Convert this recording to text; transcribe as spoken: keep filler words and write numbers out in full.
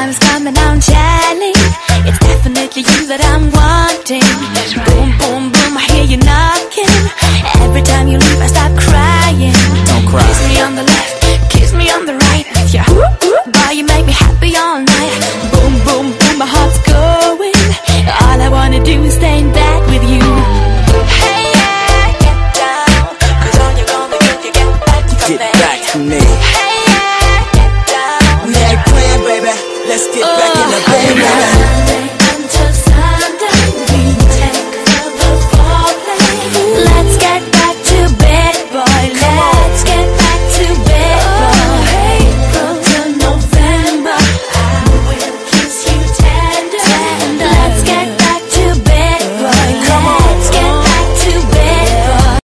time is coming, I'm telling. It's definitely you that I'm wanting. That's right. Boom, boom, boom, I hear you knocking. Every time you leave, I stop crying. Don't cry. Kiss me on the left, kiss me on the right. Yeah, boy, you make me happy all night. Boom, boom, boom, my heart's going. All I wanna do is stay in bed with you. Hey, yeah, get down. Cause all you're gonna do, you get back from Get me. back to me. Hey, yeah, get down. We ain't playing, baby. Let's get back in the bed, baby.